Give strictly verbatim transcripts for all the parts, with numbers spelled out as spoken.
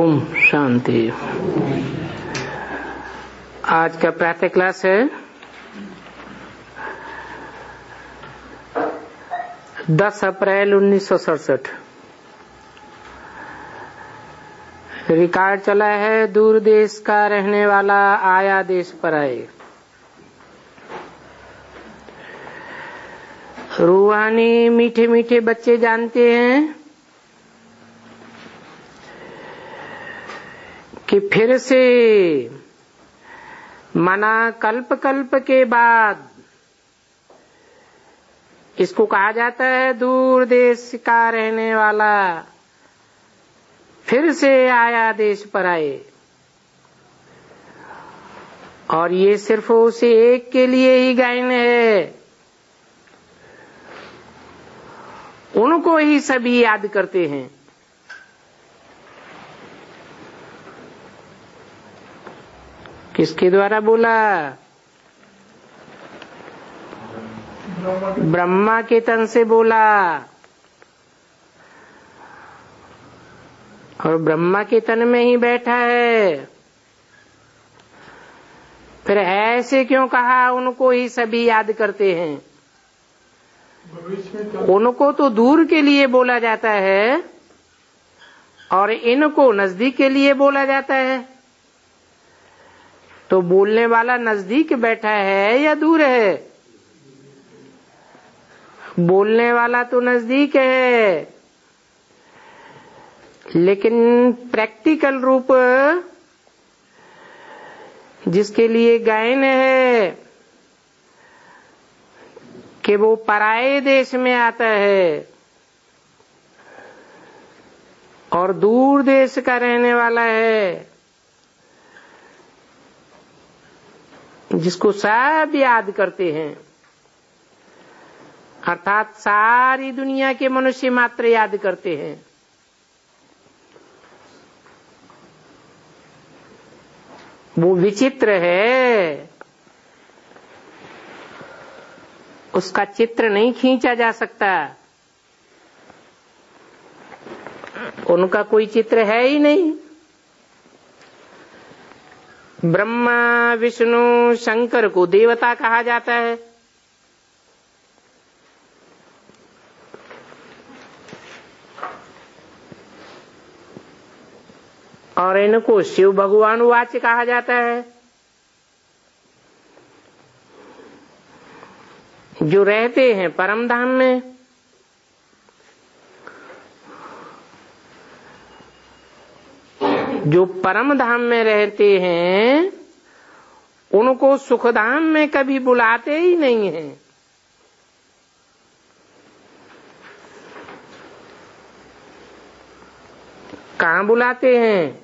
ओम शांति। आज का प्रातः क्लास है दस अप्रैल उन्नीस सौ सड़सठ। रिकॉर्ड चला है दूर देश का रहने वाला आया देश पर आए। रूहानी मीठे मीठे बच्चे जानते हैं कि फिर से मना कल्प कल्प के बाद इसको कहा जाता है दूर देश का रहने वाला फिर से आया देश पर आए। और ये सिर्फ उसे एक के लिए ही गायन है, उनको ही सभी याद करते हैं। किसके द्वारा बोला? ब्रह्मा के तन से बोला। और ब्रह्मा के तन में ही बैठा है। फिर ऐसे क्यों कहा उनको ही सभी याद करते हैं? उनको तो दूर के लिए बोला जाता है और इनको नजदीक के लिए बोला जाता है। तो बोलने वाला नजदीक बैठा है या दूर है? बोलने वाला तो नजदीक है, लेकिन प्रैक्टिकल रूप जिसके लिए गायन है कि वो पराये देश में आता है और दूर देश का रहने वाला है, जिसको सब याद करते हैं। अर्थात सारी दुनिया के मनुष्य मात्र याद करते हैं। वो विचित्र है, उसका चित्र नहीं खींचा जा सकता। उनका कोई चित्र है ही नहीं। ब्रह्मा विष्णु शंकर को देवता कहा जाता है, और इनको शिव भगवान वाच्य कहा जाता है। जो रहते हैं परम धाम में, जो परम धाम में रहते हैं, उनको सुख धाम में कभी बुलाते ही नहीं हैं। कहाँ बुलाते हैं?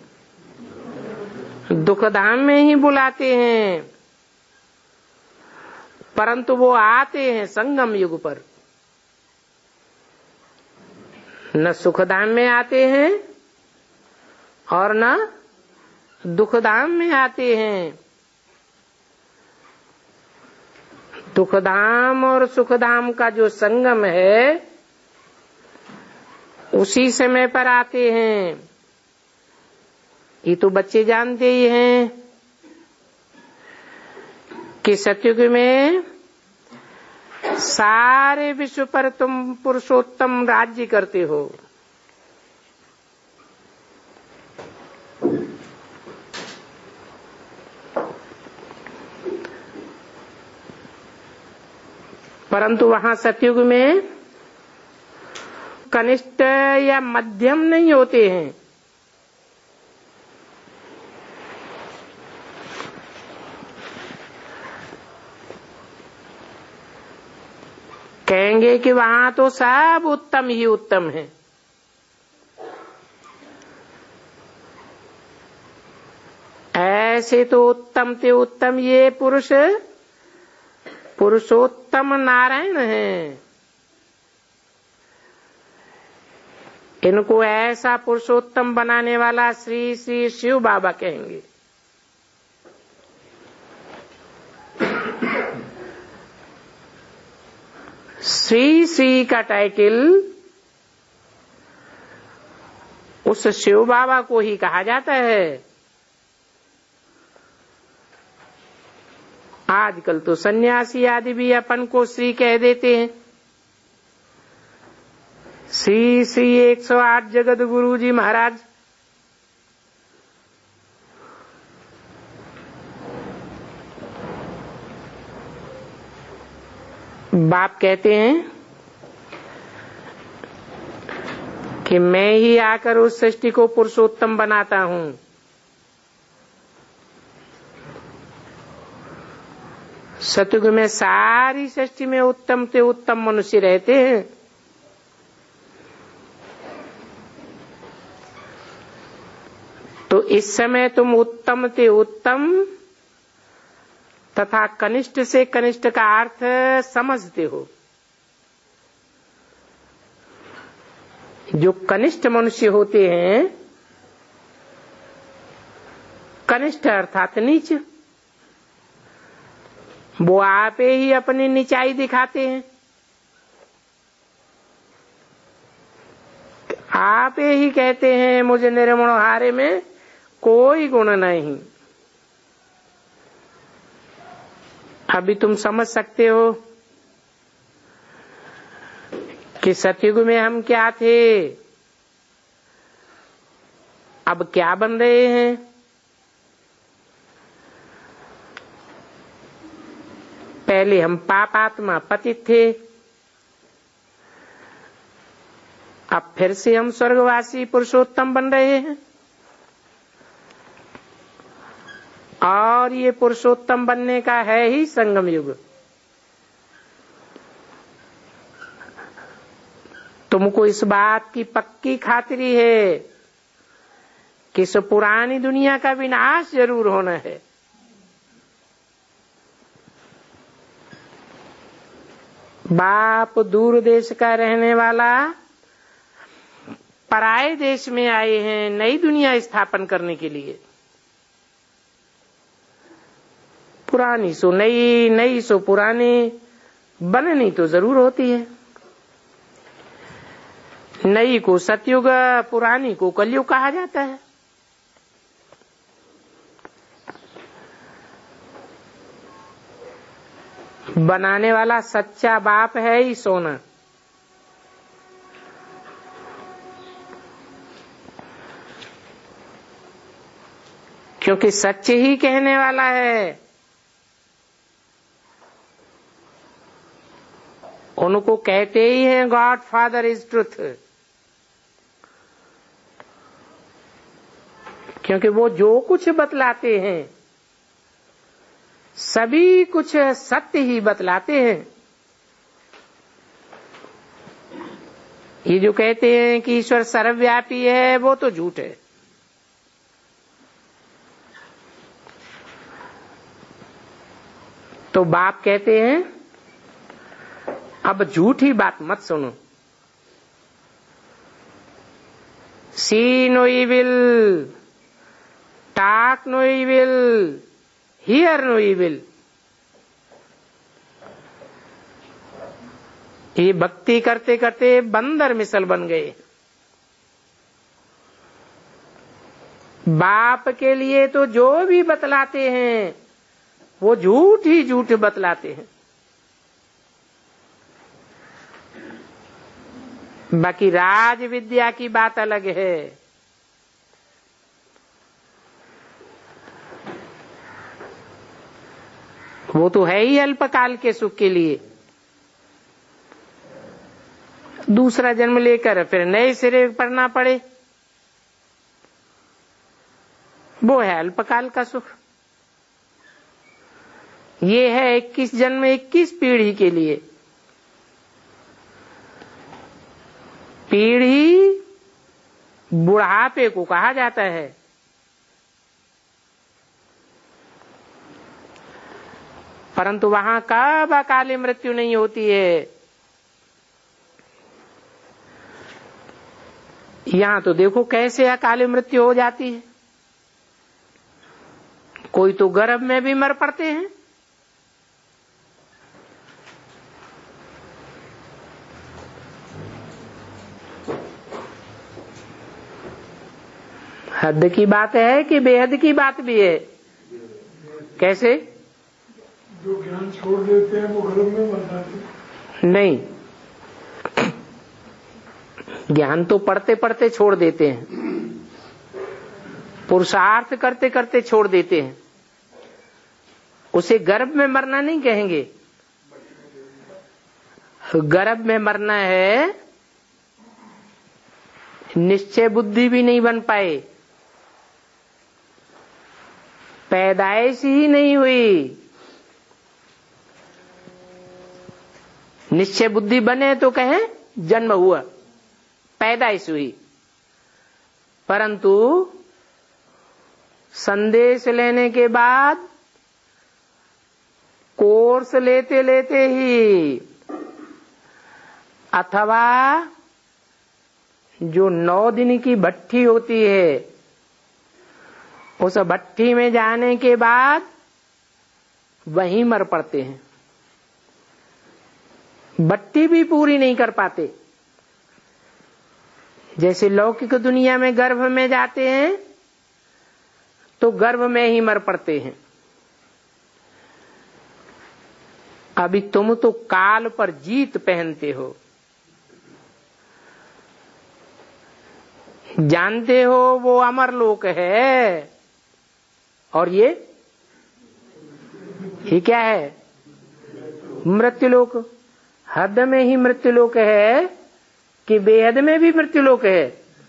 दुख धाम में ही बुलाते हैं। परंतु वो आते हैं संगम युग पर। न सुख धाम में आते हैं और न दुख धाम में आते हैं। दुख धाम और सुख धाम का जो संगम है, उसी समय पर आते हैं। ये तो बच्चे जानते ही हैं कि सतयुग में सारे विश्व पर तुम पुरुषोत्तम राज्य करते हो। परंतु वहां सतयुग में कनिष्ठ या मध्यम नहीं होते हैं। कहेंगे कि वहां तो सब उत्तम ही उत्तम है। ऐसे तो उत्तम ते उत्तम ये पुरुष पुरुषोत्तम नारायण हैं। इनको ऐसा पुरुषोत्तम बनाने वाला श्री श्री शिव बाबा कहेंगे। श्री श्री का टाइटल उस शिव बाबा को ही कहा जाता है। आजकल तो सन्यासी आदि भी अपन को श्री कह देते हैं। श्री श्री एक सौ आठ जगत गुरु जी महाराज। बाप कहते हैं कि मैं ही आकर उस सृष्टि को पुरुषोत्तम बनाता हूं। सतयुग में सारी सृष्टि में उत्तम से उत्तम मनुष्य रहते हैं। तो इस समय तुम उत्तम से उत्तम तथा कनिष्ठ से कनिष्ठ का अर्थ समझते हो। जो कनिष्ठ मनुष्य होते हैं, कनिष्ठ अर्थात नीच, वो आप ही अपनी नीचाई दिखाते हैं। आप ही कहते हैं मुझे निर्मणहारे में कोई गुण नहीं। अभी तुम समझ सकते हो कि सतयुग में हम क्या थे, अब क्या बन रहे हैं। पहले हम पापात्मा पतित थे, अब फिर से हम स्वर्गवासी पुरुषोत्तम बन रहे हैं। और ये पुरुषोत्तम बनने का है ही संगम युग। तुमको इस बात की पक्की खातिरी है कि इस पुरानी दुनिया का विनाश जरूर होना है। बाप दूर देश का रहने वाला पराये देश में आए हैं नई दुनिया स्थापन करने के लिए। पुरानी सो नई, नई सो पुरानी बननी तो जरूर होती है। नई को सतयुग, पुरानी को कलयुग कहा जाता है। बनाने वाला सच्चा बाप है ही सोना। क्योंकि सच्चे ही कहने वाला है। उनको कहते ही हैं गॉड फादर इज ट्रुथ। क्योंकि वो जो कुछ बतलाते हैं सभी कुछ सत्य ही बतलाते हैं। ये जो कहते हैं कि ईश्वर सर्वव्यापी है वो तो झूठ है। तो बाप कहते हैं अब झूठी बात मत सुनो। See no evil, talk no evil, hear no evil. ये भक्ति करते करते बंदर मिसल बन गए। बाप के लिए तो जो भी बतलाते हैं वो झूठ ही झूठ बतलाते हैं। बाकी राज विद्या की बात अलग है। वो तो है ही अल्पकाल के सुख के लिए। दूसरा जन्म लेकर फिर नए सिरे पढ़ना पड़े, वो है अल्पकाल का सुख। ये है इक्कीस जन्म इक्कीस पीढ़ी के लिए। पीढ़ी बुढ़ापे को कहा जाता है। परंतु वहां कब अकाली मृत्यु नहीं होती है। यहां तो देखो कैसे अकाली मृत्यु हो जाती है। कोई तो गर्भ में भी मर पड़ते हैं। हद की बात है कि बेहद की बात भी है? कैसे? जो ज्ञान छोड़ देते हैं वो गर्भ में मर जाते? नहीं, ज्ञान तो पढ़ते पढ़ते छोड़ देते हैं, पुरुषार्थ करते करते छोड़ देते हैं। उसे गर्भ में मरना नहीं कहेंगे। गर्भ में मरना है निश्चय बुद्धि भी नहीं बन पाए, पैदाइश ही नहीं हुई। निश्चय बुद्धि बने तो कहें जन्म हुआ, पैदाइश हुई। परंतु संदेश लेने के बाद कोर्स लेते लेते ही, अथवा जो नौ दिन की भट्ठी होती है, उस भट्ठी में जाने के बाद वहीं मर पड़ते हैं। भट्ठी भी पूरी नहीं कर पाते। जैसे लौकिक दुनिया में गर्भ में जाते हैं तो गर्भ में ही मर पड़ते हैं। अभी तुम तो काल पर जीत पहनते हो, जानते हो वो अमर लोक है, और ये ये क्या है? मृत्युलोक। हद में ही मृत्युलोक है कि बेहद में भी मृत्युलोक है?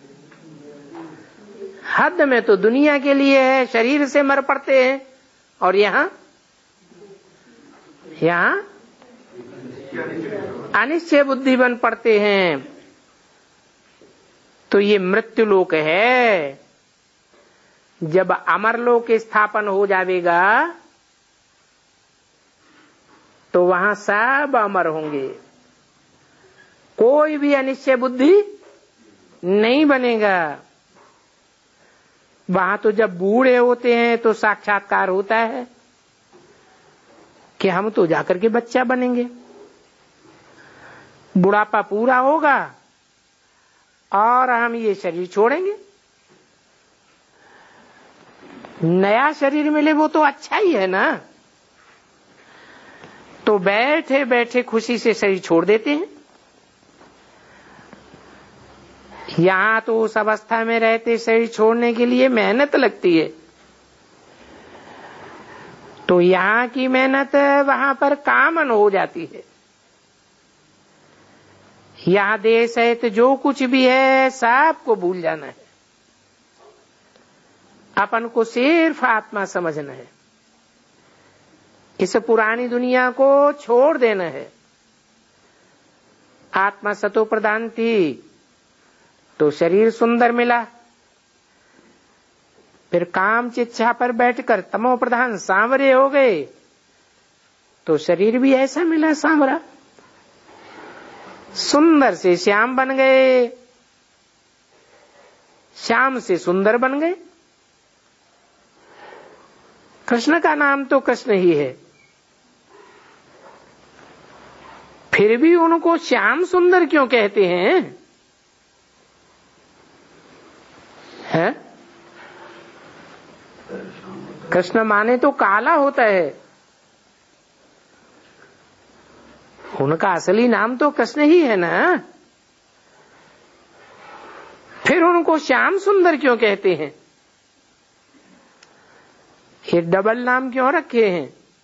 हद में तो दुनिया के लिए है, शरीर से मर पड़ते हैं, और यहां यहां अनिश्चय बुद्धि बन पड़ते हैं। तो ये मृत्युलोक है। जब अमरलोक स्थापन हो जाएगा तो वहां सब अमर होंगे, कोई भी अनिश्चय बुद्धि नहीं बनेगा। वहां तो जब बूढ़े होते हैं तो साक्षात्कार होता है कि हम तो जाकर के बच्चा बनेंगे। बुढ़ापा पूरा होगा और हम ये शरीर छोड़ेंगे। नया शरीर मिले वो तो अच्छा ही है ना। तो बैठे बैठे खुशी से शरीर छोड़ देते हैं। यहां तो उस अवस्था में रहते शरीर छोड़ने के लिए मेहनत लगती है, तो यहां की मेहनत वहां पर कामन हो जाती है। यहां देह सहित जो कुछ भी है सबको भूल जाना है, अपन को सिर्फ आत्मा समझना है, इस पुरानी दुनिया को छोड़ देना है। आत्मा सतो प्रधान थी तो शरीर सुंदर मिला, फिर काम चिच्छा पर बैठकर तमो प्रधान सांवरे हो गए तो शरीर भी ऐसा मिला सांवरा। सुंदर से श्याम बन गए, श्याम से सुंदर बन गए। कृष्ण का नाम तो कृष्ण ही है, फिर भी उनको श्याम सुंदर क्यों कहते हैं? है? कृष्ण माने तो काला होता है, उनका असली नाम तो कृष्ण ही है ना। फिर उनको श्याम सुंदर क्यों कहते हैं? ये डबल नाम क्यों रखे हैं?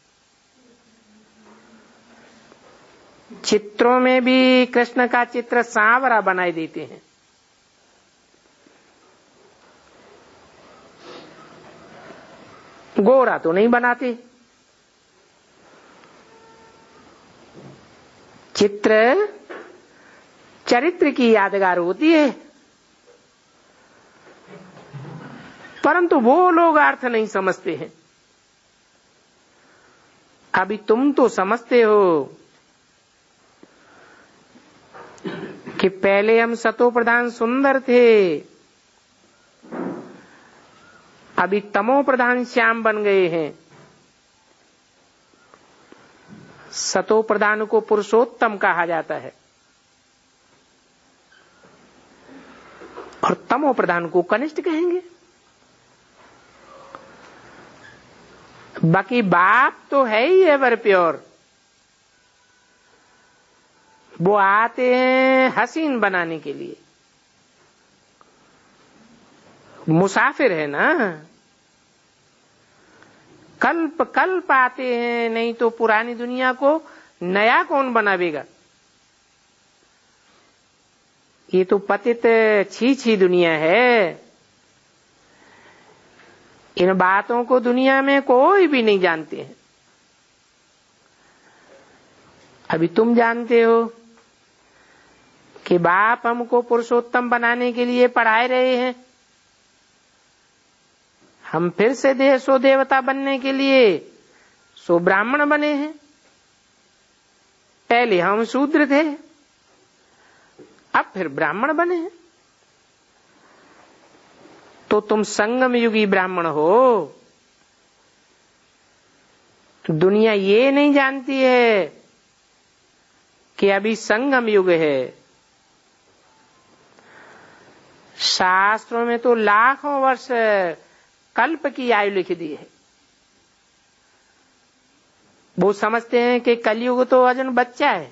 चित्रों में भी कृष्ण का चित्र सांवरा बनाई देते हैं। गोरा तो नहीं बनाते। चित्र चरित्र की यादगार होती है, परंतु वो लोग अर्थ नहीं समझते हैं। अभी तुम तो समझते हो कि पहले हम सतो प्रधान सुंदर थे, अभी तमो प्रधान श्याम बन गए हैं। सतो प्रधान को पुरुषोत्तम कहा जाता है और तमो प्रधान को कनिष्ठ कहेंगे। बाकी बाप तो है ही एवर प्योर। वो आते हैं हसीन बनाने के लिए, मुसाफिर है ना, कल्प कल्प आते हैं, नहीं तो पुरानी दुनिया को नया कौन बनावेगा। ये तो पतित छी छी दुनिया है। इन बातों को दुनिया में कोई भी नहीं जानते हैं। अभी तुम जानते हो कि बाप हमको पुरुषोत्तम बनाने के लिए पढ़ाए रहे हैं। हम फिर से देह सो देवता बनने के लिए सो ब्राह्मण बने हैं। पहले हम शूद्र थे, अब फिर ब्राह्मण बने हैं। तो तुम संगम युगी ब्राह्मण हो। दुनिया ये नहीं जानती है कि अभी संगम युग है। शास्त्रों में तो लाखों वर्ष कल्प की आयु लिख दी है। वो समझते हैं कि कलयुग तो अजन बच्चा है।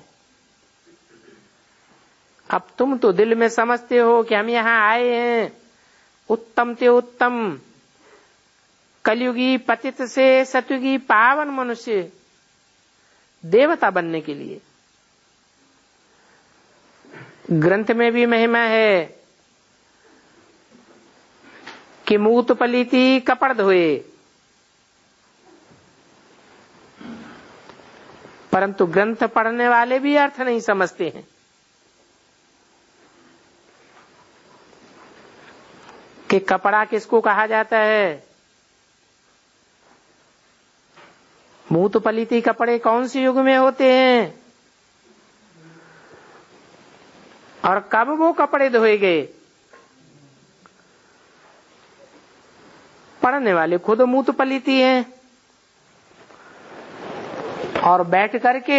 अब तुम तो दिल में समझते हो कि हम यहाँ आए हैं उत्तम ते उत्तम कलयुगी पतित से सतयुगी पावन मनुष्य देवता बनने के लिए। ग्रंथ में भी महिमा है कि मूत पलीती कपड़ धोए, परंतु ग्रंथ पढ़ने वाले भी अर्थ नहीं समझते हैं कि कपड़ा किसको कहा जाता है। मूत पलीती कपड़े कौन से युग में होते हैं और कब वो कपड़े धोए गए। पढ़ने वाले खुद मूत पलीती हैं और बैठ करके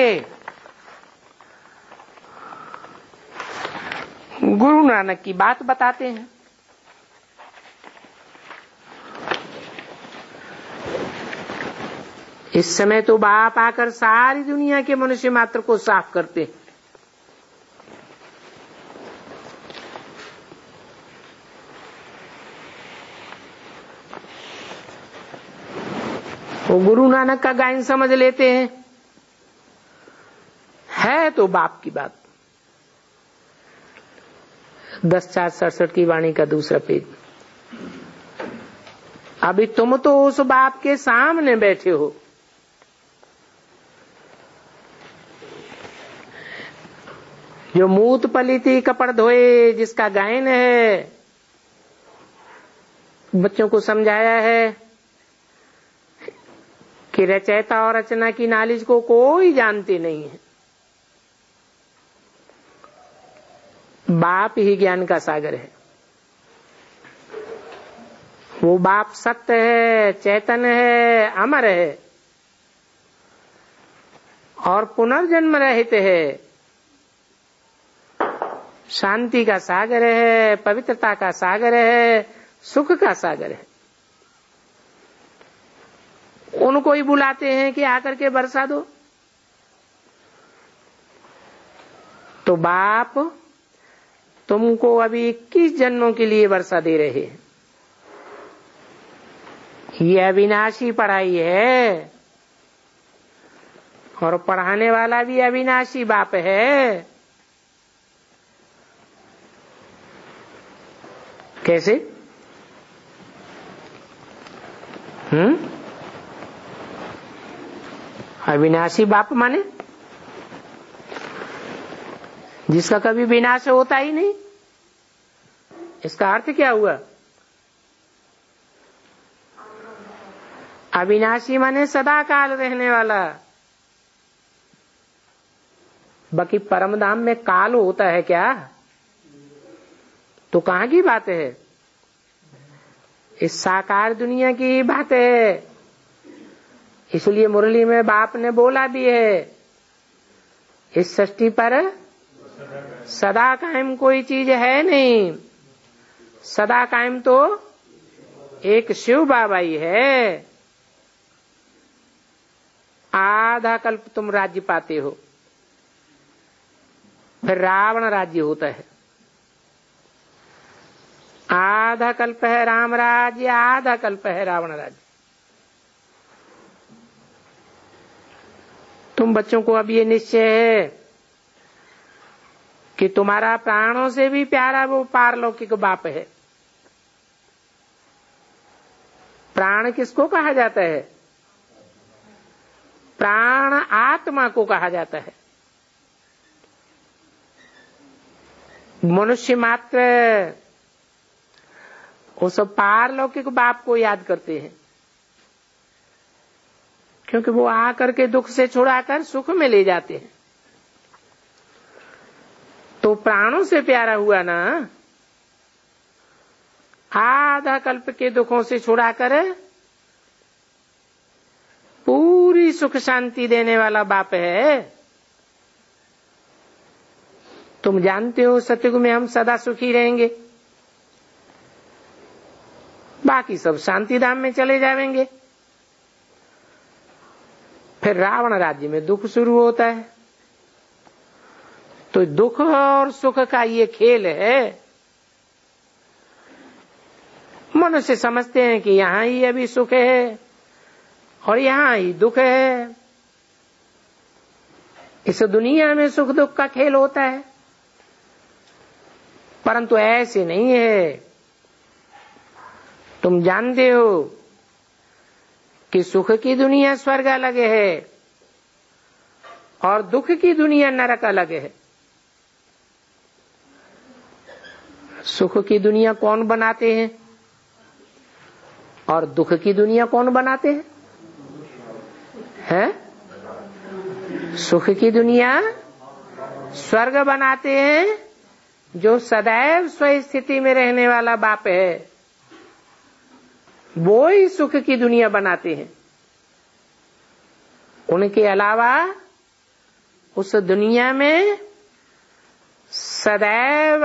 गुरु नानक की बात बताते हैं। इस समय तो बाप आकर सारी दुनिया के मनुष्य मात्र को साफ करते हैं। वो गुरु नानक का गायन समझ लेते हैं। है तो बाप की बात। दस चार सड़सठ की वाणी का दूसरा पेज। अभी तुम तो उस बाप के सामने बैठे हो। जो मूत पलीती कपड़ धोए जिसका गायन है, बच्चों को समझाया है कि रचयिता और रचना की नॉलेज को कोई जानते नहीं है। बाप ही ज्ञान का सागर है। वो बाप सत्य है, चैतन्य है, अमर है और पुनर्जन्म रहित है। शांति का सागर है, पवित्रता का सागर है, सुख का सागर है। उनको ही बुलाते हैं कि आकर के बरसा दो। तो बाप तुमको अभी इक्कीस जन्मों के लिए वर्षा दे रहे हैं। ये अविनाशी पढ़ाई है और पढ़ाने वाला भी अविनाशी बाप है। कैसे? हम्म अविनाशी बाप माने जिसका कभी विनाश होता ही नहीं। इसका अर्थ क्या हुआ? अविनाशी माने सदा काल रहने वाला। बाकी परम धाम में काल होता है क्या? तो कहाँ की बात है? इस साकार दुनिया की बात है। इसलिए मुरली में बाप ने बोला भी है, इस सृष्टि पर सदा कायम कोई चीज है नहीं। सदा कायम तो एक शिव बाबा ही है। आधा कल्प तुम राज्य पाते हो, फिर रावण राज्य होता है। आधा कल्प है राम राज्य, आधा कल्प है रावण राज्य। तुम बच्चों को अब ये निश्चय है कि तुम्हारा प्राणों से भी प्यारा वो पारलौकिक बाप है। प्राण किसको कहा जाता है? प्राण आत्मा को कहा जाता है। मनुष्य मात्र उस पारलौकिक बाप को याद करते हैं, क्योंकि वो आकर के दुख से छुड़ाकर सुख में ले जाते हैं। तो प्राणों से प्यारा हुआ ना, आधा कल्प के दुखों से छुड़ाकर पूरी सुख शांति देने वाला बाप है। तुम जानते हो सतयुग में हम सदा सुखी रहेंगे, बाकी सब शांति धाम में चले जाएंगे। फिर रावण राज्य में दुख शुरू होता है। तो दुख और सुख का ये खेल है। मनुष्य समझते हैं कि यहां ही अभी सुख है और यहां ही दुख है। इस दुनिया में सुख दुख का खेल होता है, परंतु ऐसे नहीं है। तुम जानते हो कि सुख की दुनिया स्वर्ग अलग है और दुख की दुनिया नरक अलग है। सुख की दुनिया कौन बनाते हैं और दुख की दुनिया कौन बनाते हैं? हैं? सुख की दुनिया स्वर्ग बनाते हैं, जो सदैव स्वस्थिति में रहने वाला बाप है, वो ही सुख की दुनिया बनाते हैं। उनके अलावा उस दुनिया में सदैव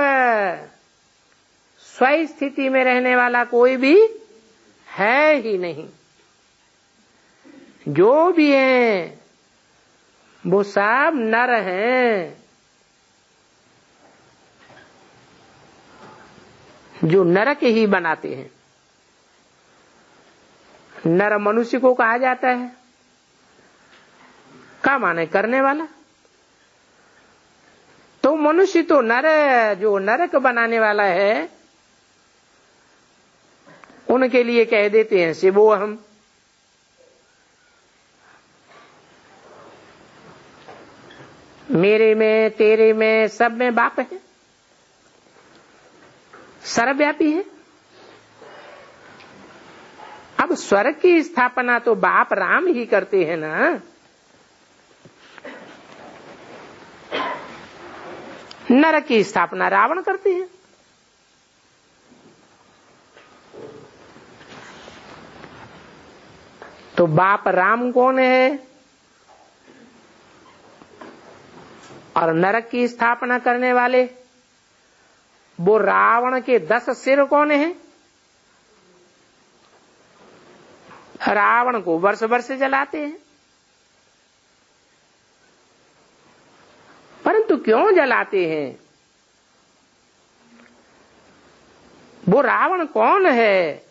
स्वस्थिति में रहने वाला कोई भी है ही नहीं। जो भी हैं वो सब नर हैं, जो नरक ही बनाते हैं। नर मनुष्य को कहा जाता है, का माने करने वाला। तो मनुष्य तो नर, जो नरक बनाने वाला है, उनके लिए कह देते हैं शिवो हम। मेरे में, तेरे में, सब में बाप है, सर्वव्यापी है। अब स्वर्ग की स्थापना तो बाप राम ही करते हैं ना। नरक की स्थापना रावण करते हैं। तो बाप राम कौन है और नरक की स्थापना करने वाले वो रावण के दस सिर कौन है? रावण को वर्ष वर्ष जलाते हैं, परंतु क्यों जलाते हैं? वो रावण कौन है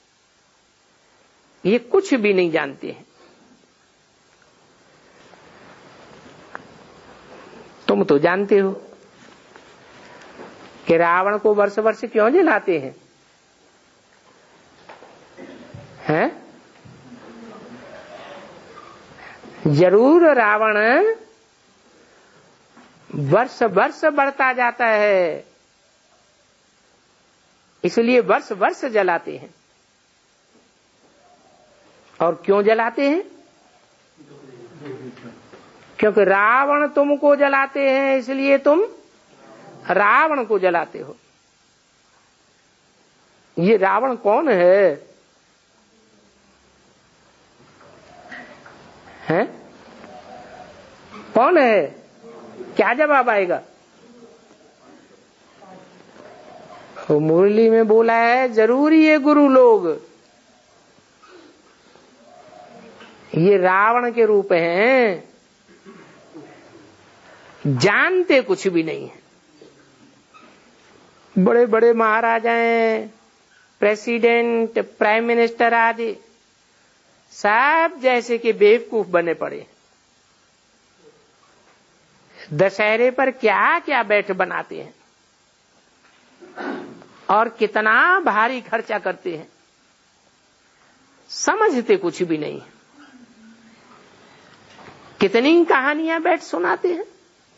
ये कुछ भी नहीं जानते हैं। तुम तो जानते हो कि रावण को वर्ष वर्ष क्यों जलाते हैं? हैं? जरूर रावण वर्ष वर्ष बढ़ता जाता है, इसलिए वर्ष वर्ष जलाते हैं। और क्यों जलाते हैं? क्योंकि रावण तुमको जलाते हैं, इसलिए तुम रावण को जलाते हो। ये रावण कौन है? हैं? कौन है? क्या जवाब आएगा? तो मुरली में बोला है जरूर ये गुरु लोग, ये रावण के रूप हैं, जानते कुछ भी नहीं है। बड़े बड़े महाराजाएं, प्रेसिडेंट, प्राइम मिनिस्टर आदि सब जैसे कि बेवकूफ बने पड़े। दशहरे पर क्या क्या बैठ बनाते हैं और कितना भारी खर्चा करते हैं, समझते कुछ भी नहीं। कितनी कहानियां बैठ सुनाते हैं,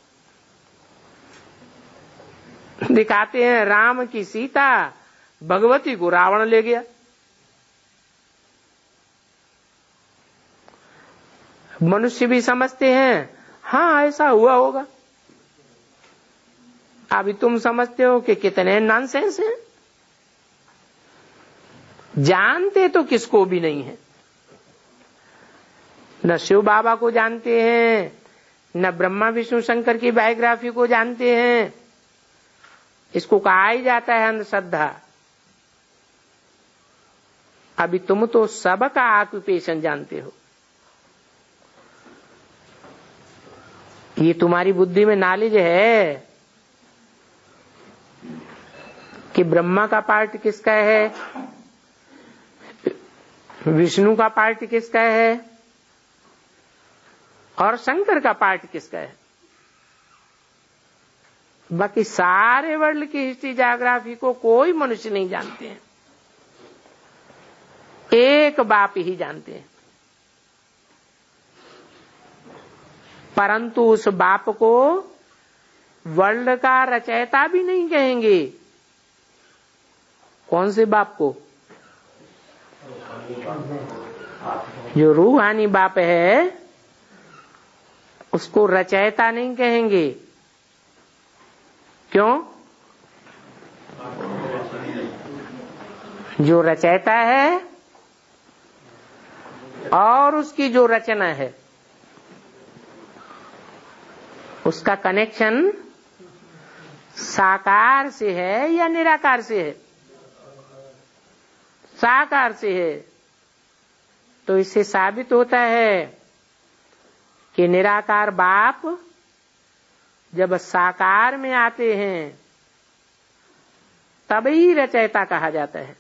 दिखाते हैं राम की सीता, भगवती को रावण ले गया। मनुष्य भी समझते हैं हाँ ऐसा हुआ होगा। अभी तुम समझते हो कि कितने नॉनसेंस हैं, जानते तो किसको भी नहीं है। न शिव बाबा को जानते हैं, न ब्रह्मा विष्णु शंकर की बायोग्राफी को जानते हैं। इसको कहा ही जाता है अंधश्रद्धा। अभी तुम तो सबका ऑक्यूपेशन जानते हो। ये तुम्हारी बुद्धि में नॉलेज है कि ब्रह्मा का पार्ट किसका है, विष्णु का पार्ट किसका है और शंकर का पार्ट किसका है। बाकी सारे वर्ल्ड की हिस्ट्री ज्योग्राफी को कोई मनुष्य नहीं जानते हैं, एक बाप ही जानते हैं। परंतु उस बाप को वर्ल्ड का रचयिता भी नहीं कहेंगे। कौन से बाप को? जो रूहानी बाप है उसको रचयिता नहीं कहेंगे। क्यों? जो रचयिता है और उसकी जो रचना है उसका कनेक्शन साकार से है या निराकार से है? साकार से है। तो इससे साबित होता है कि निराकार बाप जब साकार में आते हैं तभी रचयिता कहा जाता है।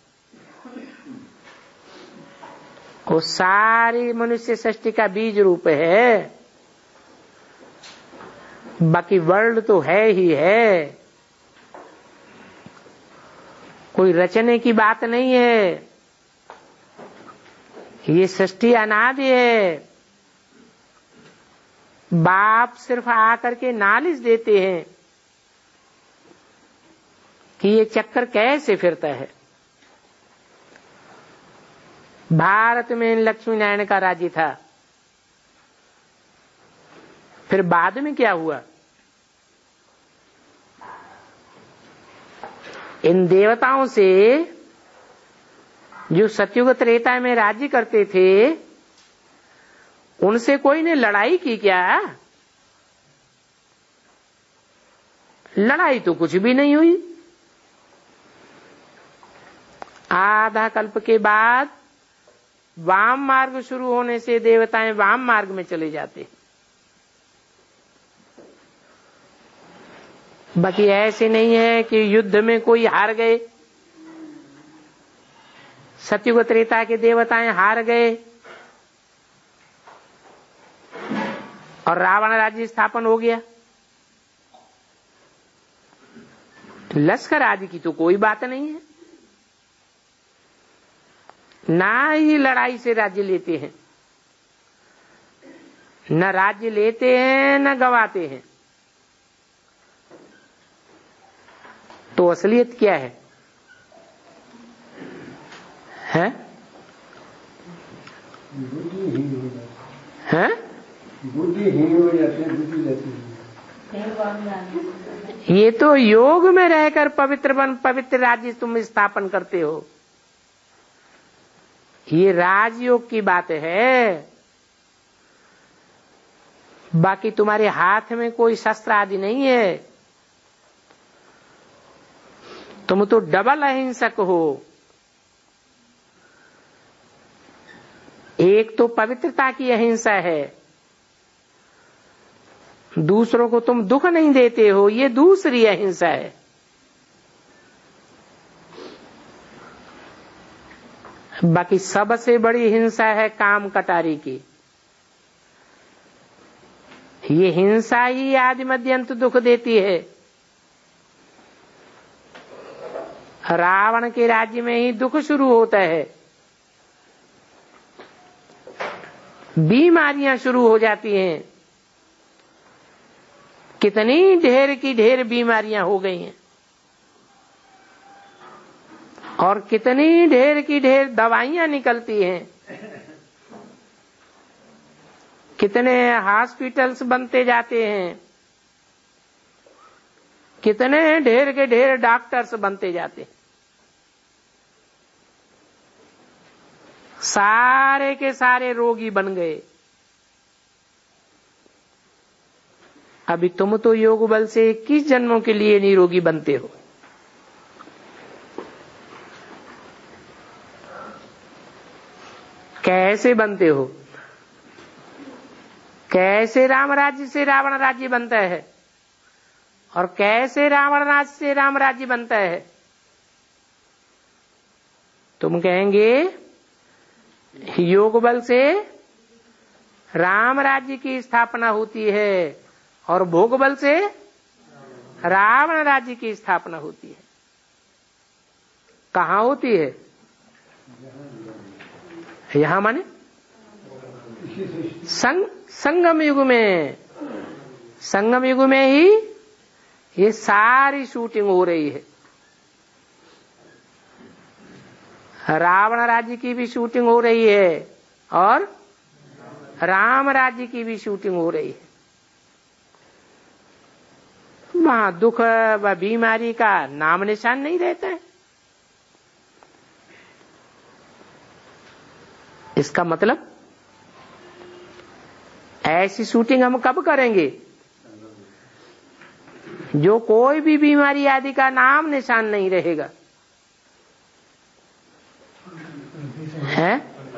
वो सारी मनुष्य सृष्टि का बीज रूप है। बाकी वर्ल्ड तो है ही है, कोई रचने की बात नहीं है। ये सृष्टि अनादि है। बाप सिर्फ आकर के नॉलेज देते हैं कि ये चक्कर कैसे फिरता है। भारत में लक्ष्मी नारायण का राज्य था, फिर बाद में क्या हुआ? इन देवताओं से जो सतयुग त्रेता में राज्य करते थे उनसे कोई ने लड़ाई की क्या? लड़ाई तो कुछ भी नहीं हुई। आधा कल्प के बाद वाम मार्ग शुरू होने से देवताएं वाम मार्ग में चले जाते। बाकी ऐसे नहीं है कि युद्ध में कोई हार गए, सतयुग त्रेता के देवताएं हार गए और रावण राज्य स्थापन हो गया। लश्कर आदि की तो कोई बात नहीं है, ना ही लड़ाई से राज्य लेते हैं, न राज्य लेते हैं न गवाते हैं। तो असलियत क्या है? हैं? हैं? बुद्धिहीन हो जाते हैं, बुद्धि जाती है। ये तो योग में रहकर पवित्र बन पवित्र राज्य तुम स्थापन करते हो। ये राजयोग की बात है। बाकी तुम्हारे हाथ में कोई शस्त्र आदि नहीं है। तुम तो डबल अहिंसक हो। एक तो पवित्रता की अहिंसा है, दूसरों को तुम दुख नहीं देते हो, ये दूसरी अहिंसा है। बाकी सबसे बड़ी हिंसा है काम कटारी की। ये हिंसा ही आदि मध्य अंत दुख देती है। रावण के राज्य में ही दुख शुरू होता है, बीमारियां शुरू हो जाती हैं। कितनी ढेर की ढेर बीमारियां हो गई हैं और कितनी ढेर की ढेर दवाइयां निकलती हैं। कितने हॉस्पिटल्स बनते जाते हैं, कितने ढेर के ढेर डॉक्टर्स बनते जाते हैं। सारे के सारे रोगी बन गए। अभी तुम तो योग बल से इक्कीस जन्मों के लिए निरोगी बनते हो। कैसे बनते हो? कैसे राम राज्य से रावण राज्य बनता है और कैसे रावण राज्य से राम राज्य बनता है? तुम कहेंगे योग बल से राम राज्य की स्थापना होती है और भोग बल से रावण राज्य की स्थापना होती है। कहाँ होती है? यहां माने संग, संगम युग में। संगम युग में ही ये सारी शूटिंग हो रही है। रावण राज्य की भी शूटिंग हो रही है और राम राज्य की भी शूटिंग हो रही है। वहां दुख व बीमारी का नाम निशान नहीं रहता है। इसका मतलब ऐसी शूटिंग हम कब करेंगे? जो कोई भी बीमारी आदि का नाम निशान नहीं रहेगा, है?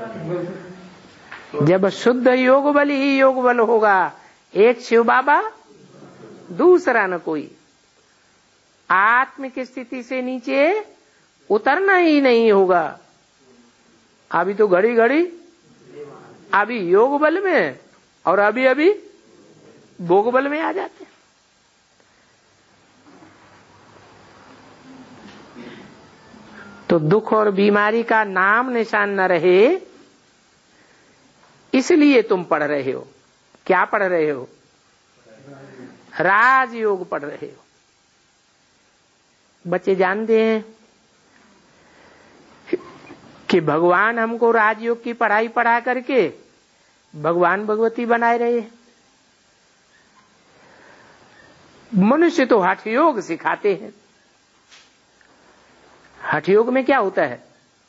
जब शुद्ध योग बल ही योग बल होगा, एक शिव बाबा दूसरा न कोई। आत्मिक स्थिति से नीचे उतरना ही नहीं होगा। अभी तो घड़ी घड़ी अभी योग बल में और अभी अभी भोग बल में आ जाते हैं। तो दुख और बीमारी का नाम निशान न रहे, इसलिए तुम पढ़ रहे हो। क्या पढ़ रहे हो? राजयोग पढ़ रहे हो। बच्चे जानते हैं कि भगवान हमको राजयोग की पढ़ाई पढ़ा करके भगवान भगवती बनाए रहे। मनुष्य तो हठ योग सिखाते हैं। हठ योग में क्या होता है?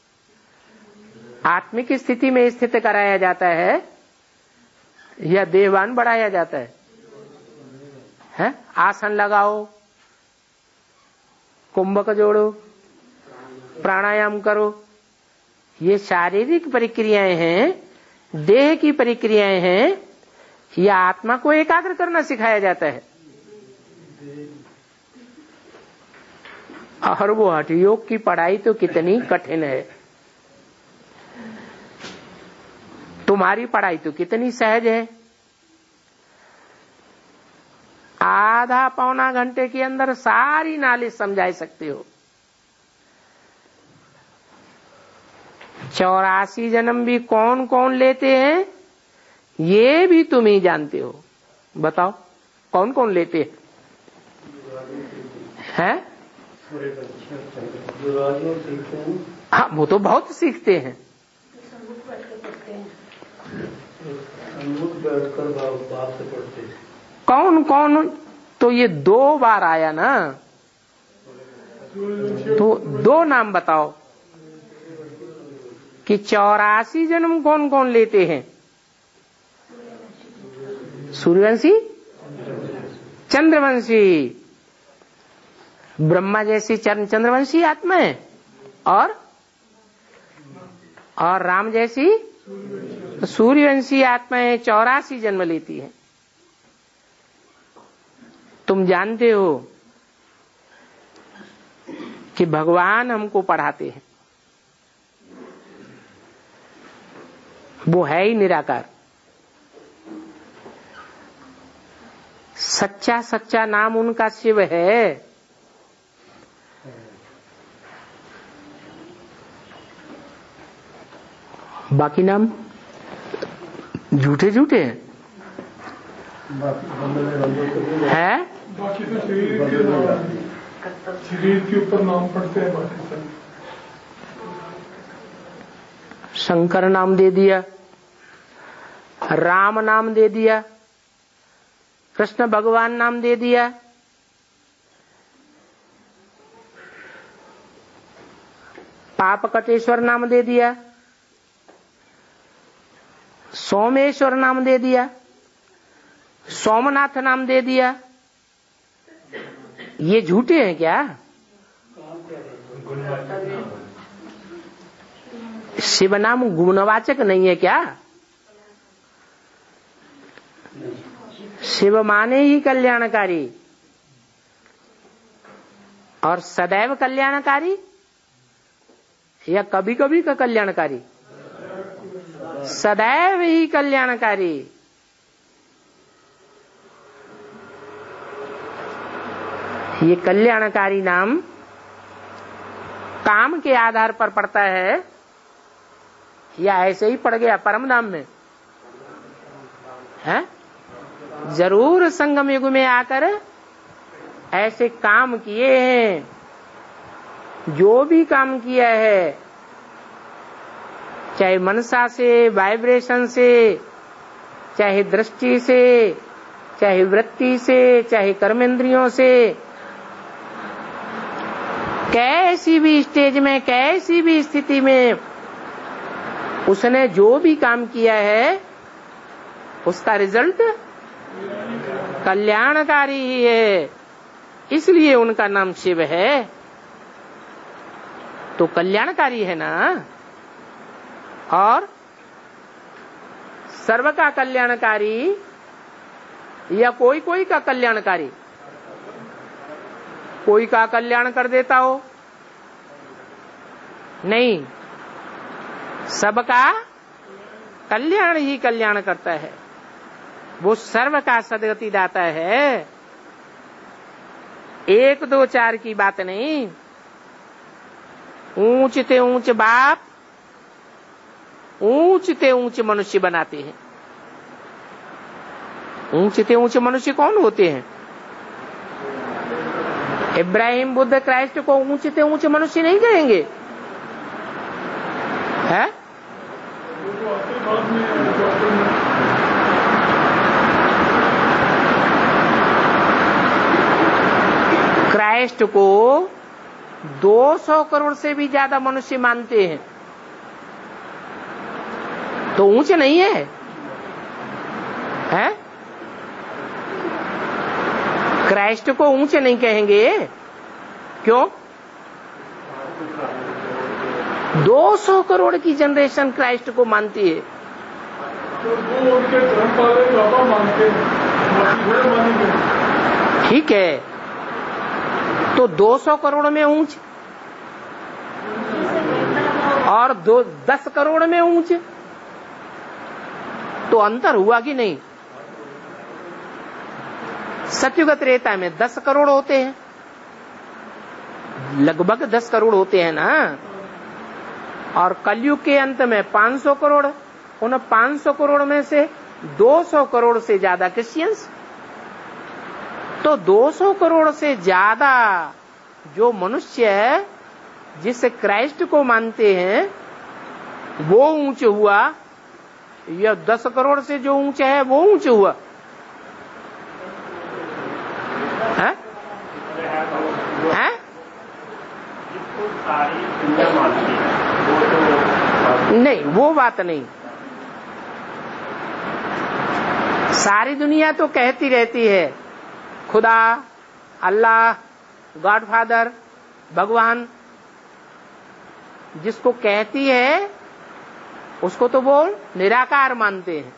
आत्मिक स्थिति में स्थित कराया जाता है या देवान बढ़ाया जाता है? है? आसन लगाओ, कुंभक जोड़ो, प्राणायाम करो। ये शारीरिक प्रक्रियाएं हैं, देह की प्रक्रियाएं हैं, या आत्मा को एकाग्र करना सिखाया जाता है। और वो हठ योग की पढ़ाई तो कितनी कठिन है। तुम्हारी पढ़ाई तो कितनी सहज है। आधा पौना घंटे के अंदर सारी नॉलेज समझा सकते हो। चौरासी जन्म भी कौन कौन लेते हैं ये भी तुम ही जानते हो। बताओ कौन कौन लेते हैं? हैं? हाँ, वो तो बहुत सीखते हैं। कौन कौन? तो ये दो बार आया ना, तो दो नाम बताओ कि चौरासी जन्म कौन कौन लेते हैं? सूर्यवंशी, चंद्रवंशी, ब्रह्मा जैसी चंद्रवंशी आत्मा है और और राम जैसी तो सूर्यवंशी आत्माएं चौरासी जन्म लेती हैं। तुम जानते हो कि भगवान हमको पढ़ाते हैं, वो है ही निराकार। सच्चा सच्चा नाम उनका शिव है। बाकी नाम झूठे झूठे हैं है? बाकी तो शरीर के नाम, शरीर के ऊपर नाम पड़ते हैं। बाकी सब शंकर नाम दे दिया, राम नाम दे दिया, कृष्ण भगवान नाम दे दिया, पाप कटेश्वर नाम दे दिया, सोमेश्वर नाम दे दिया, सोमनाथ नाम दे दिया। ये झूठे हैं क्या? शिव नाम गुणवाचक नहीं है क्या? शिव माने ही कल्याणकारी, और सदैव कल्याणकारी या कभी कभी का कल्याणकारी? सदैव ही कल्याणकारी। ये कल्याणकारी नाम काम के आधार पर पड़ता है या ऐसे ही पड़ गया परम धाम में है? जरूर संगम युग में आकर ऐसे काम किए हैं। जो भी काम किया है, चाहे मनसा से, वाइब्रेशन से, चाहे दृष्टि से, चाहे वृत्ति से, चाहे कर्मेंद्रियों से, कैसी भी स्टेज में, कैसी भी स्थिति में उसने जो भी काम किया है उसका रिजल्ट कल्याणकारी ही है। इसलिए उनका नाम शिव है। तो कल्याणकारी है ना, और सर्व का कल्याणकारी या कोई कोई का कल्याणकारी? कोई का कल्याण कर देता हो? नहीं, सबका कल्याण ही कल्याण करता है। वो सर्व का सदगति दाता है। एक दो चार की बात नहीं। ऊंच ते ऊंच बाप ऊंच ते ऊंच मनुष्य बनाते हैं। ऊंच ते ऊंच मनुष्य कौन होते हैं? इब्राहिम, बुद्ध, क्राइस्ट को ऊंच ते ऊंच मनुष्य नहीं कहेंगे है? क्राइस्ट को दो सौ करोड़ से भी ज्यादा मनुष्य मानते हैं, तो ऊंचे नहीं है, है? क्राइस्ट को ऊंचे नहीं कहेंगे। क्यों? दो सौ करोड़ की जनरेशन क्राइस्ट को मानती है। तो वो उनके धर्म वाले बाबा मानते हैं। ठीक है, तो दो सौ करोड़ में ऊंच और दो दस करोड़ में ऊंच, तो अंतर हुआ कि नहीं? सत्युग त्रेता में दस करोड़ होते हैं, लगभग दस करोड़ होते हैं ना, और कलयुग के अंत में पाँच सौ करोड़। उन पाँच सौ करोड़ में से दो सौ करोड़ से ज्यादा क्रिश्चियंस। तो दो सौ करोड़ से ज्यादा जो मनुष्य है जिस क्राइस्ट को मानते हैं वो ऊंच हुआ, या दस करोड़ से जो ऊंचा है वो ऊंच हुआ है? है? नहीं, वो बात नहीं। सारी दुनिया तो कहती रहती है खुदा, अल्लाह, गॉडफादर, भगवान, जिसको कहती है उसको तो वो निराकार मानते हैं।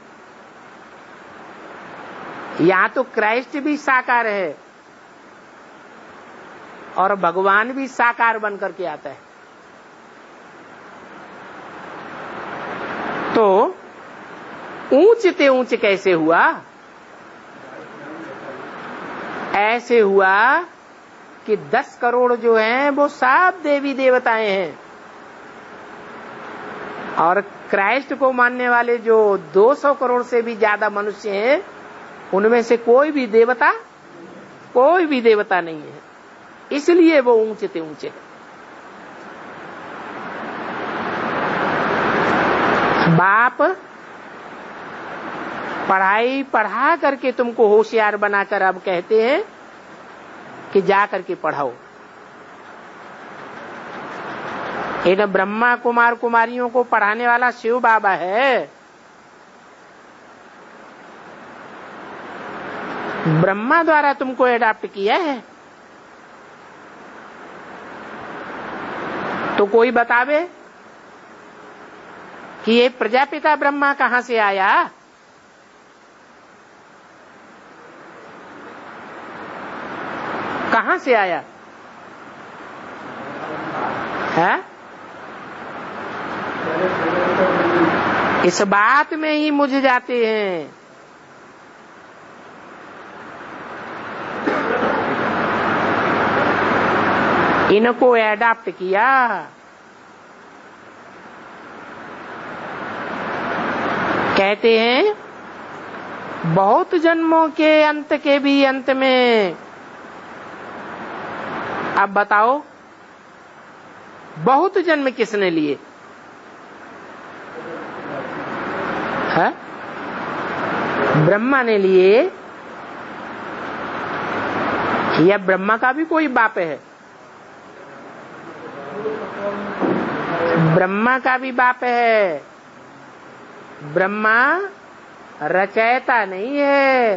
यहां तो क्राइस्ट भी साकार है और भगवान भी साकार बन करके आता है। तो ऊंच ते ऊंच कैसे हुआ? ऐसे हुआ कि दस करोड़ जो हैं वो सब देवी देवताएं हैं और क्राइस्ट को मानने वाले जो दो सौ करोड़ से भी ज्यादा मनुष्य हैं उनमें से कोई भी देवता कोई भी देवता नहीं है, इसलिए वो ऊंचे ते ऊंचे है। बाप पढ़ाई पढ़ा करके तुमको होशियार बनाकर अब कहते हैं कि जा करके पढ़ाओ। इन ब्रह्मा कुमार कुमारियों को पढ़ाने वाला शिव बाबा है। ब्रह्मा द्वारा तुमको एडॉप्ट किया है। तो कोई बतावे कि ये प्रजापिता ब्रह्मा कहां से आया? कहां से आया है? इस बात में ही मुझ जाते हैं। इनको एडॉप्ट किया। कहते हैं बहुत जन्मों के अंत के भी अंत में। अब बताओ बहुत जन्म किसने लिए है? ब्रह्मा ने लिए या ब्रह्मा का भी कोई बाप है? ब्रह्मा का भी बाप है। ब्रह्मा रचयिता नहीं है।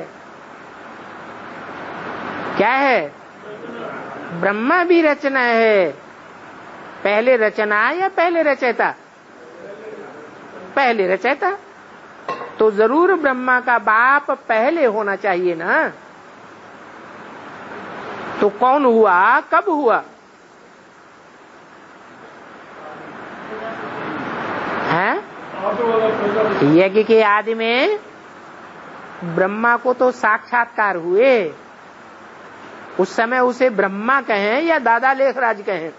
क्या है? ब्रह्मा भी रचना है। पहले रचना या पहले रचयिता? पहले रचयिता। तो जरूर ब्रह्मा का बाप पहले होना चाहिए ना। तो कौन हुआ? कब हुआ है? यज्ञ के आदि में ब्रह्मा को तो साक्षात्कार हुए। उस समय उसे ब्रह्मा कहें या दादा लेखराज कहें?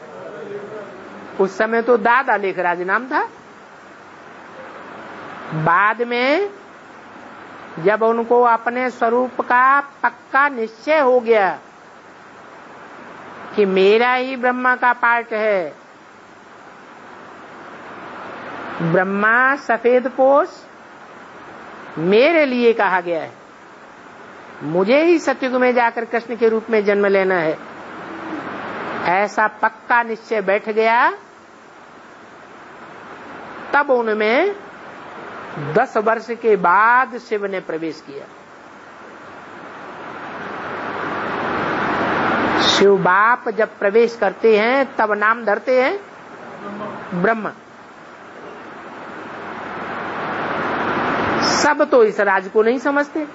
उस समय तो दादा लेखराज नाम था। बाद में जब उनको अपने स्वरूप का पक्का निश्चय हो गया कि मेरा ही ब्रह्मा का पार्ट है, ब्रह्मा सफेद पोष मेरे लिए कहा गया है, मुझे ही सतयुग में जाकर कृष्ण के रूप में जन्म लेना है, ऐसा पक्का निश्चय बैठ गया। तब उनमें दस वर्ष के बाद शिव ने प्रवेश किया। शिव बाप जब प्रवेश करते हैं तब नाम धरते हैं ब्रह्मा। सब तो इस राज को नहीं समझते।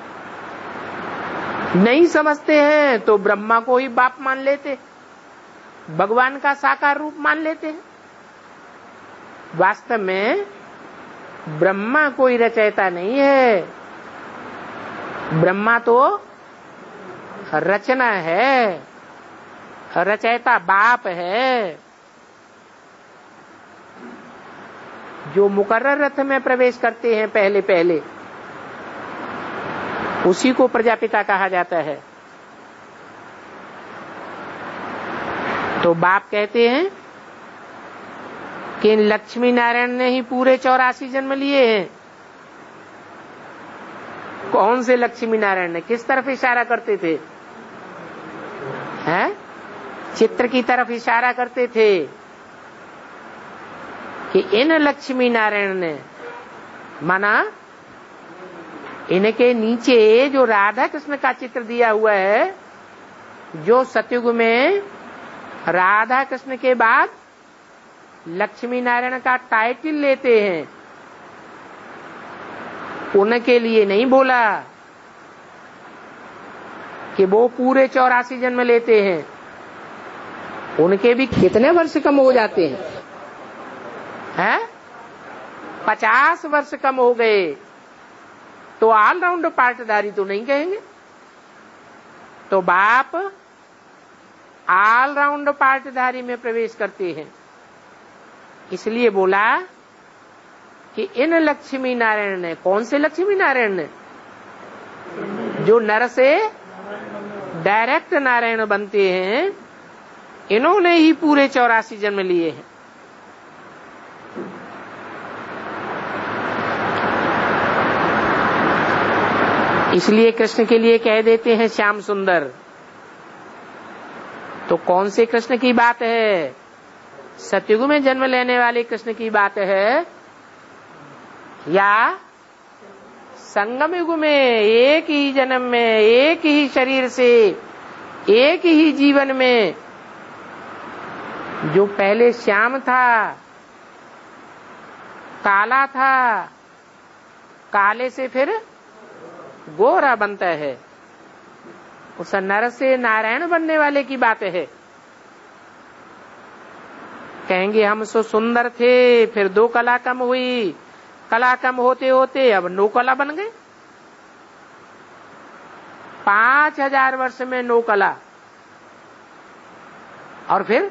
नहीं समझते हैं तो ब्रह्मा को ही बाप मान लेते, भगवान का साकार रूप मान लेते हैं। वास्तव में ब्रह्मा कोई रचयिता नहीं है। ब्रह्मा तो रचना है, रचयिता बाप है। जो मुकर्रर रथ में प्रवेश करते हैं पहले पहले, उसी को प्रजापिता कहा जाता है। तो बाप कहते हैं कि लक्ष्मी नारायण ने ही पूरे चौरासी जन्म लिए हैं। कौन से लक्ष्मी नारायण ने? किस तरफ इशारा करते थे? हैं? चित्र की तरफ इशारा करते थे कि इन लक्ष्मी नारायण ने, माना इनके नीचे जो राधा कृष्ण का चित्र दिया हुआ है, जो सतयुग में राधा कृष्ण के बाद लक्ष्मी नारायण का टाइटल लेते हैं, उनके लिए नहीं बोला कि वो पूरे चौरासी जन्म लेते हैं। उनके भी कितने वर्ष कम हो जाते हैं, हैं? पचास वर्ष कम हो गए तो ऑलराउंड पार्टधारी तो नहीं कहेंगे। तो बाप ऑलराउंड पार्टधारी में प्रवेश करते हैं। इसलिए बोला कि इन लक्ष्मी नारायण ने, कौन से लक्ष्मी नारायण ने? जो नर से डायरेक्ट नारायण बनते हैं, इन्होंने ही पूरे चौरासी जन्म लिए हैं। इसलिए कृष्ण के लिए कह देते हैं श्याम सुंदर। तो कौन से कृष्ण की बात है? सतयुग में जन्म लेने वाले कृष्ण की बात है या संगम युग में एक ही जन्म में, एक ही शरीर से, एक ही जीवन में जो पहले श्याम था, काला था, काले से फिर गोरा बनता है, उस नर से नारायण बनने वाले की बात है। कहेंगे हम सो सुंदर थे, फिर दो कला कम हुई, कला कम होते होते अब नौ कला बन गए। पांच हजार वर्ष में नौ कला, और फिर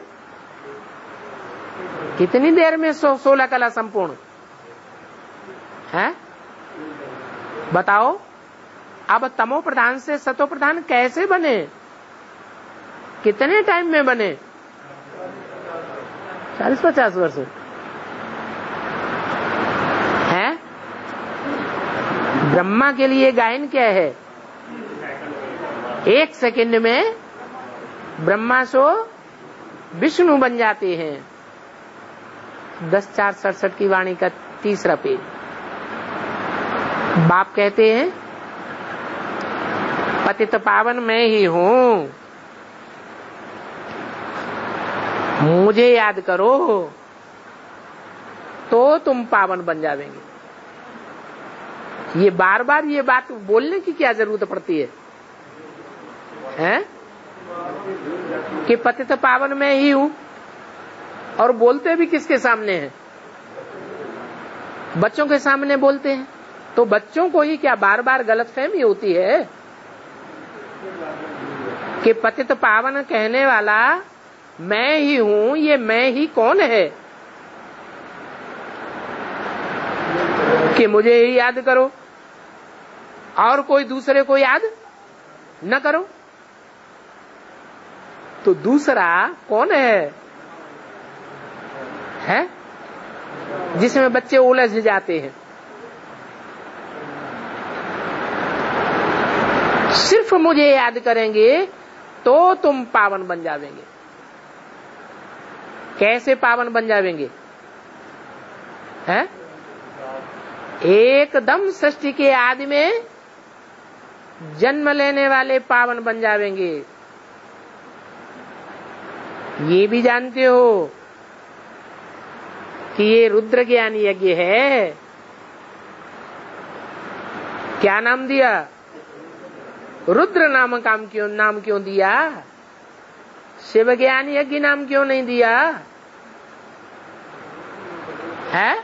कितनी देर में सो, सोलह कला संपूर्ण है? बताओ। अब तमो प्रधान से सतो प्रधान कैसे बने? कितने टाइम में बने? चालीस पचास वर्ष है। ब्रह्मा के लिए गायन क्या है? एक सेकंड में ब्रह्मा सो विष्णु बन जाते हैं। दस चार सड़सठ की वाणी का तीसरा पेज। बाप कहते हैं पतित पावन मैं ही हूं, मुझे याद करो तो तुम पावन बन जावेंगे। ये बार बार ये बात बोलने की क्या जरूरत पड़ती है, हैं? कि पतित पावन मैं ही हूं, और बोलते भी किसके सामने हैं? बच्चों के सामने बोलते हैं। तो बच्चों को ही क्या बार बार गलतफहमी होती है कि पतित पावन कहने वाला मैं ही हूं, ये मैं ही कौन है कि मुझे ही याद करो और कोई दूसरे को याद न करो? तो दूसरा कौन है, है? जिसमें बच्चे उलझ जाते हैं। सिर्फ मुझे याद करेंगे तो तुम पावन बन जावेंगे। कैसे पावन बन जावेंगे? हैं? एकदम सृष्टि के आदि में जन्म लेने वाले पावन बन जावेंगे। ये भी जानते हो कि ये रुद्र ज्ञान यज्ञ है। क्या नाम दिया? रुद्र नाम काम क्यों नाम क्यों दिया? शिव ज्ञान यज्ञ नाम क्यों नहीं दिया है?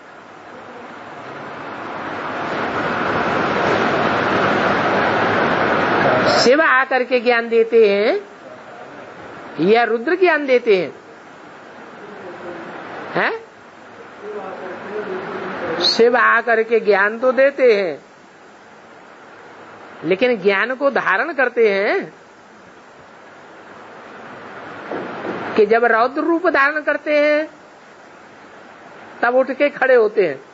शिव आकर के ज्ञान देते हैं या रुद्र ज्ञान देते हैं? हैं? शिव आकर के ज्ञान तो देते हैं, लेकिन ज्ञान को धारण करते हैं कि जब रौद्र रूप धारण करते हैं तब उठ के खड़े होते हैं।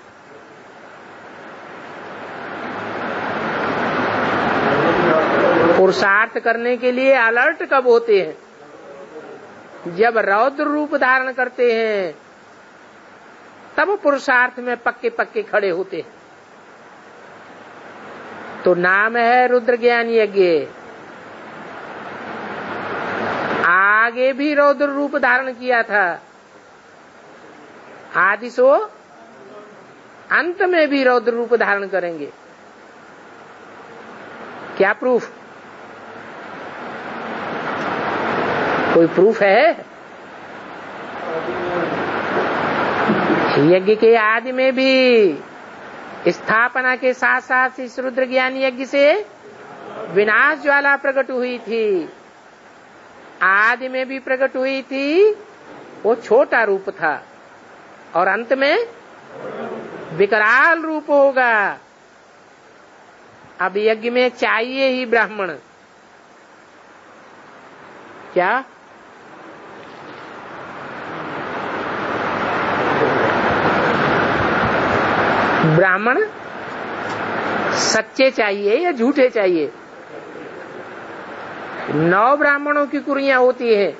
पुरुषार्थ करने के लिए अलर्ट कब होते हैं? जब रौद्र रूप धारण करते हैं तब पुरुषार्थ में पक्के पक्के खड़े होते हैं। तो नाम है रुद्र ज्ञान यज्ञ। आगे भी रौद्र रूप धारण किया था, आदि सो अंत में भी रौद्र रूप धारण करेंगे। क्या प्रूफ? कोई प्रूफ है? यज्ञ के आदि में भी स्थापना के साथ साथ इस रुद्र ज्ञान यज्ञ से विनाश ज्वाला प्रकट हुई थी। आदि में भी प्रकट हुई थी, वो छोटा रूप था, और अंत में विकराल रूप होगा। अब यज्ञ में चाहिए ही ब्राह्मण। क्या? ब्राह्मण सच्चे चाहिए या झूठे चाहिए? नौ ब्राह्मणों की कुरियां होती है,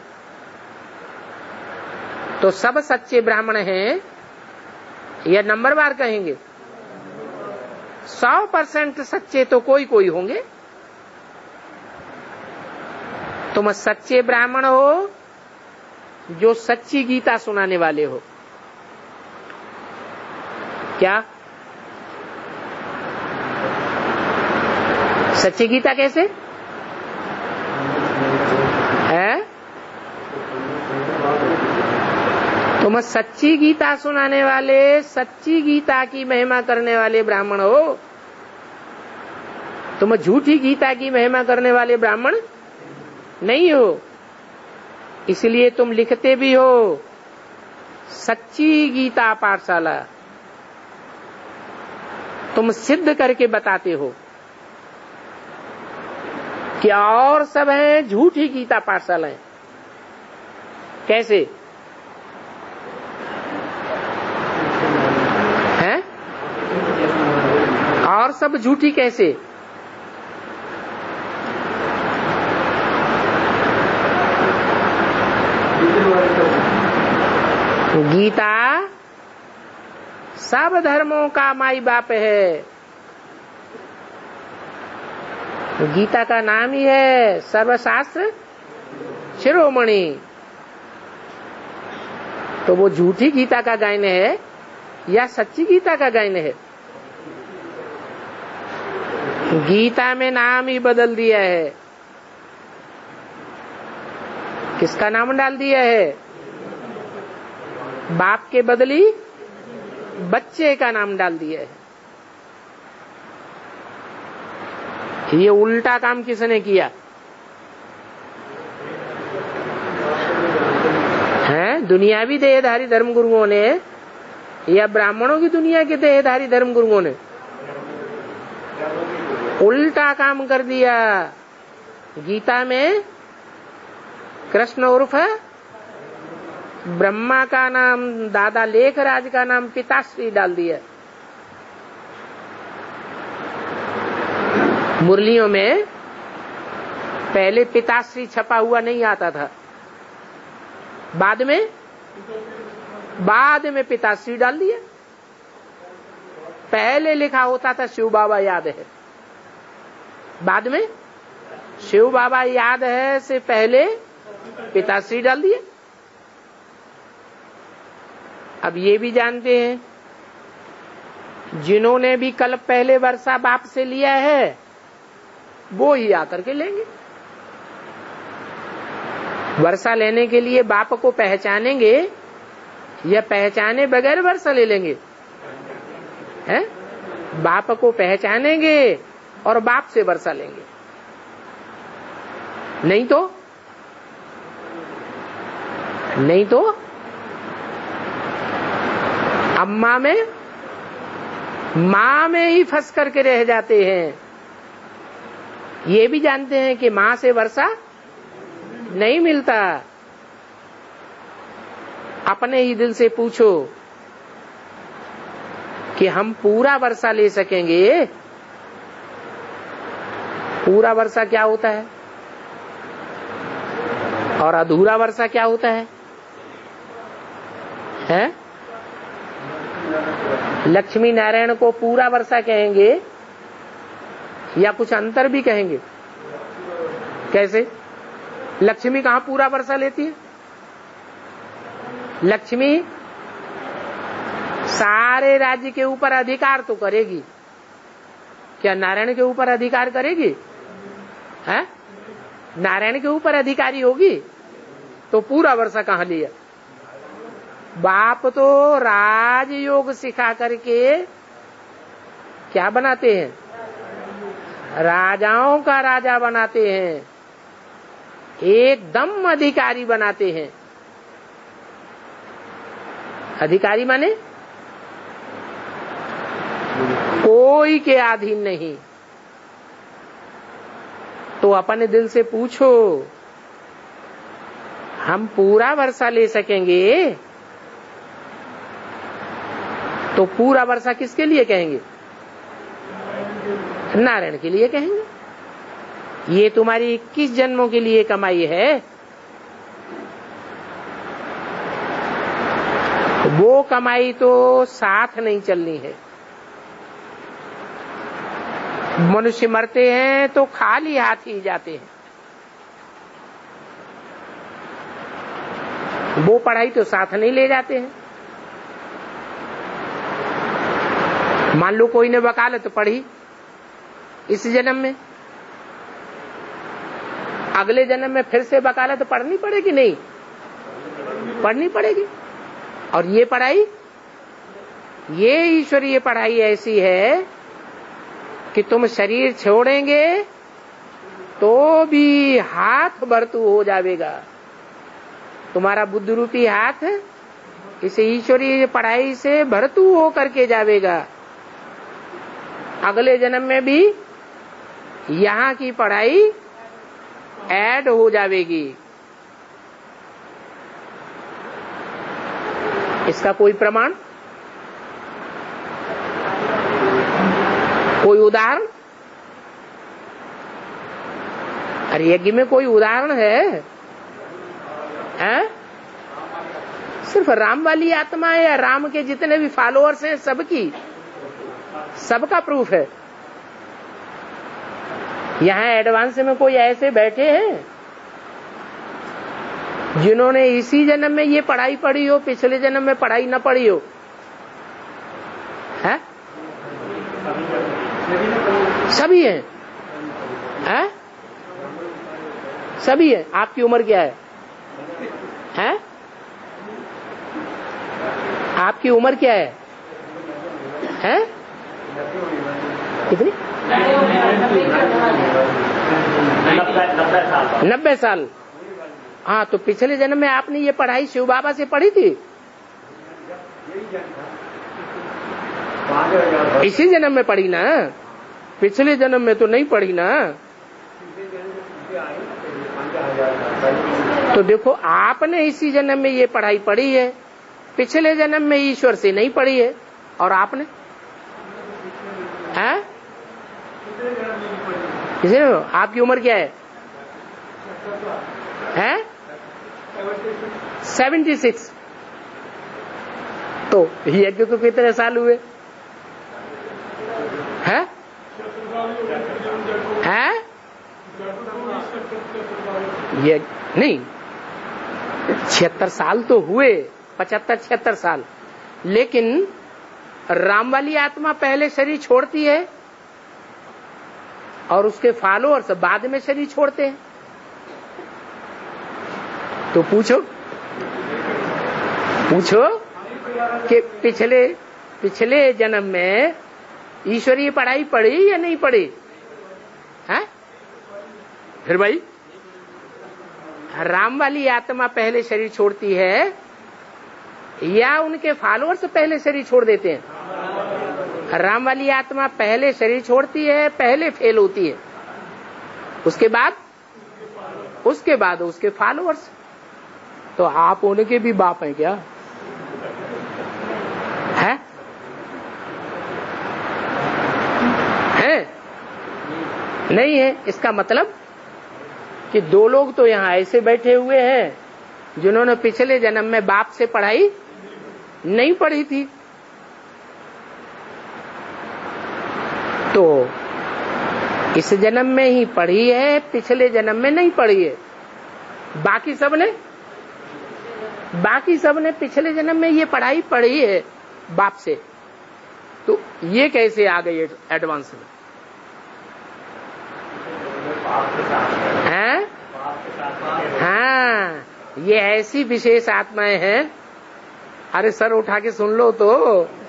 तो सब सच्चे ब्राह्मण हैं या नंबरवार कहेंगे? सौ परसेंट सच्चे तो कोई कोई होंगे। तुम सच्चे ब्राह्मण हो जो सच्ची गीता सुनाने वाले हो। क्या? सच्ची गीता कैसे है? तुम सच्ची गीता सुनाने वाले, सच्ची गीता की महिमा करने वाले ब्राह्मण हो। तुम झूठी गीता की महिमा करने वाले ब्राह्मण नहीं हो। इसलिए तुम लिखते भी हो सच्ची गीता पाठशाला। तुम सिद्ध करके बताते हो कि और सब है झूठी गीता पाठशालाएं। कैसे हैं? और सब झूठी कैसे? गीता सब धर्मों का माई बाप है। गीता का नाम ही है सर्वशास्त्र शिरोमणि। तो वो झूठी गीता का गायन है या सच्ची गीता का गायन है? गीता में नाम ही बदल दिया है। किसका नाम डाल दिया है? बाप के बदली बच्चे का नाम डाल दिया है। ये उल्टा काम किसने किया है? दुनियावी देहधारी धर्म गुरुओं ने या ब्राह्मणों की दुनिया के देहधारी धर्म गुरुओं ने उल्टा काम कर दिया। गीता में कृष्ण उर्फ ब्रह्मा का नाम, दादा लेखराज का नाम पिताश्री डाल दिया। मुरलियों में पहले पिताश्री छपा हुआ नहीं आता था, बाद में बाद में पिताश्री डाल दिया। पहले लिखा होता था शिव बाबा याद है, बाद में शिव बाबा याद है से पहले पिताश्री डाल दिया। अब ये भी जानते हैं जिन्होंने भी कल पहले वर्षा बाप से लिया है वो ही आकर के लेंगे। वर्षा लेने के लिए बाप को पहचानेंगे या पहचाने बगैर वर्षा ले लेंगे? हैं? बाप को पहचानेंगे और बाप से वर्षा लेंगे, नहीं तो नहीं तो अम्मा में माँ में ही फंस करके रह जाते हैं। ये भी जानते हैं कि माँ से वर्षा नहीं मिलता। अपने ही दिल से पूछो कि हम पूरा वर्षा ले सकेंगे? पूरा वर्षा क्या होता है और अधूरा वर्षा क्या होता है? हैं? लक्ष्मी नारायण को पूरा वर्षा कहेंगे या कुछ अंतर भी कहेंगे? कैसे? लक्ष्मी कहाँ पूरा वर्षा लेती है? लक्ष्मी सारे राज्य के ऊपर अधिकार तो करेगी, क्या नारायण के ऊपर अधिकार करेगी? है नारायण के ऊपर अधिकारी होगी तो पूरा वर्षा कहाँ लिया? बाप तो राजयोग सिखा करके क्या बनाते हैं? राजाओं का राजा बनाते हैं, एकदम अधिकारी बनाते हैं। अधिकारी माने कोई के अधीन नहीं। तो अपने दिल से पूछो, हम पूरा वर्षा ले सकेंगे तो पूरा वर्षा किसके लिए कहेंगे? नारायण के लिए कहेंगे। ये तुम्हारी इक्कीस जन्मों के लिए कमाई है, वो कमाई तो साथ नहीं चलनी है। मनुष्य मरते हैं तो खाली हाथ ही जाते हैं, वो पढ़ाई तो साथ नहीं ले जाते हैं। मान लो कोई ने वकालत पढ़ी इस जन्म में, अगले जन्म में फिर से वकालत पढ़नी पड़ेगी? नहीं पढ़नी पड़ेगी। और ये पढ़ाई, ये ईश्वरीय पढ़ाई ऐसी है कि तुम शरीर छोड़ेंगे तो भी हाथ भरतू हो जाएगा। तुम्हारा बुद्ध रूपी हाथ इस ईश्वरीय पढ़ाई से भरतू हो करके जाएगा। अगले जन्म में भी यहाँ की पढ़ाई ऐड हो जाएगी। इसका कोई प्रमाण, कोई उदाहरण? अरे यज्ञ में कोई उदाहरण है? हैं? सिर्फ राम वाली आत्मा है या राम के जितने भी फॉलोअर्स हैं सबकी, सबका प्रूफ है। यहाँ एडवांस में कोई ऐसे बैठे हैं जिन्होंने इसी जन्म में ये पढ़ाई पढ़ी हो, पिछले जन्म में पढ़ाई न पढ़ी हो? है? सभी हैं, है? सभी हैं। आपकी उम्र क्या है? हैं? आपकी उम्र क्या है? हैं? कितनी? नब्बे साल। हाँ, तो पिछले जन्म में आपने ये पढ़ाई शिव बाबा से पढ़ी थी? इसी जन्म में पढ़ी ना, पिछले जन्म में तो नहीं पढ़ी ना। तो देखो, आपने इसी जन्म में ये पढ़ाई पढ़ी है, पिछले जन्म में ईश्वर से नहीं पढ़ी है। और आपने है? आपकी उम्र क्या है? है सेवेंटी सिक्स। तो यज्ञ को कितने साल हुए? है? है? ये नहीं, छिहत्तर साल तो हुए, पचहत्तर छिहत्तर साल। लेकिन राम वाली आत्मा पहले शरीर छोड़ती है और उसके फॉलोअर्स बाद में शरीर छोड़ते हैं। तो पूछो पूछो कि पिछले पिछले जन्म में ईश्वरीय पढ़ाई पढ़ी या नहीं पढ़ी? है? फिर भाई, राम वाली आत्मा पहले शरीर छोड़ती है या उनके फॉलोअर्स पहले शरीर छोड़ देते हैं? राम वाली आत्मा पहले शरीर छोड़ती है, पहले फेल होती है, उसके बाद उसके बाद उसके फॉलोअर्स। तो आप उनके भी बाप हैं क्या? है? है? नहीं है। इसका मतलब कि दो लोग तो यहाँ ऐसे बैठे हुए हैं जिन्होंने पिछले जन्म में बाप से पढ़ाई नहीं पढ़ी थी। तो इस जन्म में ही पढ़ी है, पिछले जन्म में नहीं पढ़ी है। बाकी सबने बाकी सबने पिछले जन्म में ये पढ़ाई पढ़ी है, बाप से। तो ये कैसे आ गई एडवांस में? हैं? हाँ, ये ऐसी विशेष आत्माएं हैं। अरे सर उठा के सुन लो तो,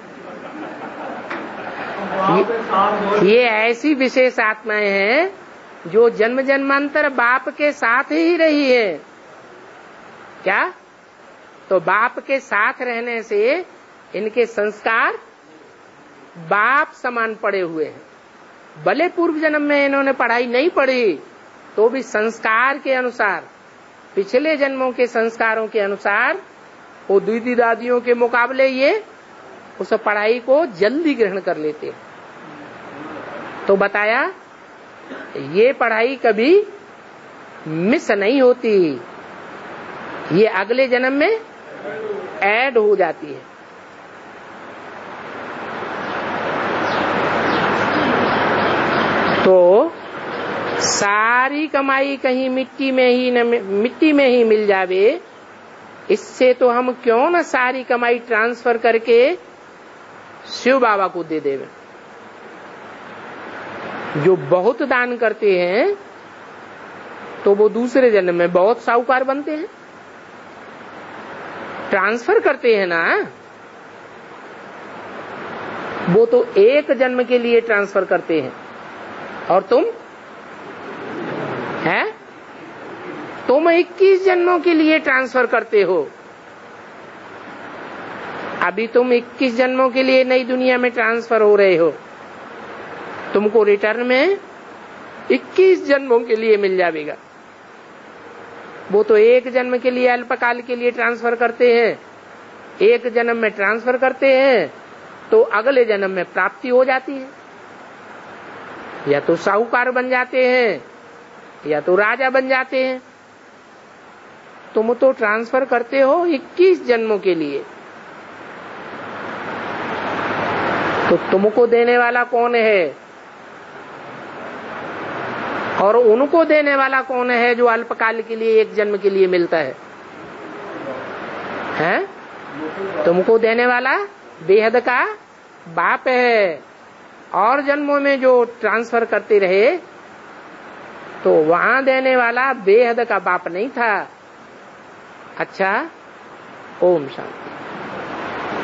ये, ये ऐसी विशेष आत्माएं हैं जो जन्म जन्मांतर बाप के साथ ही रही है। क्या? तो बाप के साथ रहने से इनके संस्कार बाप समान पड़े हुए हैं। भले पूर्व जन्म में इन्होंने पढ़ाई नहीं पढ़ी तो भी संस्कार के अनुसार, पिछले जन्मों के संस्कारों के अनुसार वो दीदी दादियों के मुकाबले ये उस पढ़ाई को जल्दी ग्रहण कर लेते हैं। तो बताया ये पढ़ाई कभी मिस नहीं होती, ये अगले जन्म में ऐड हो जाती है। तो सारी कमाई कहीं मिट्टी में ही न मिट्टी में ही मिल जावे, इससे तो हम क्यों न सारी कमाई ट्रांसफर करके शिव बाबा को दे देवे। जो बहुत दान करते हैं तो वो दूसरे जन्म में बहुत साहूकार बनते हैं। ट्रांसफर करते हैं ना, वो तो एक जन्म के लिए ट्रांसफर करते हैं। और तुम है तुम इक्कीस जन्मों के लिए ट्रांसफर करते हो। अभी तुम इक्कीस जन्मों के लिए नई दुनिया में ट्रांसफर हो रहे हो, तुमको रिटर्न में इक्कीस जन्मों के लिए मिल जाएगा। वो तो एक जन्म के लिए अल्पकाल के लिए ट्रांसफर करते हैं, एक जन्म में ट्रांसफर करते हैं तो अगले जन्म में प्राप्ति हो जाती है। या तो साहूकार बन जाते हैं या तो राजा बन जाते हैं। तुम तो ट्रांसफर करते हो इक्कीस जन्मों के लिए। तो तुमको देने वाला कौन है और उनको देने वाला कौन है जो अल्पकाल के लिए एक जन्म के लिए मिलता है? हैं? तुमको देने वाला बेहद का बाप है। और जन्मों में जो ट्रांसफर करते रहे तो वहां देने वाला बेहद का बाप नहीं था। अच्छा, ओम शांति।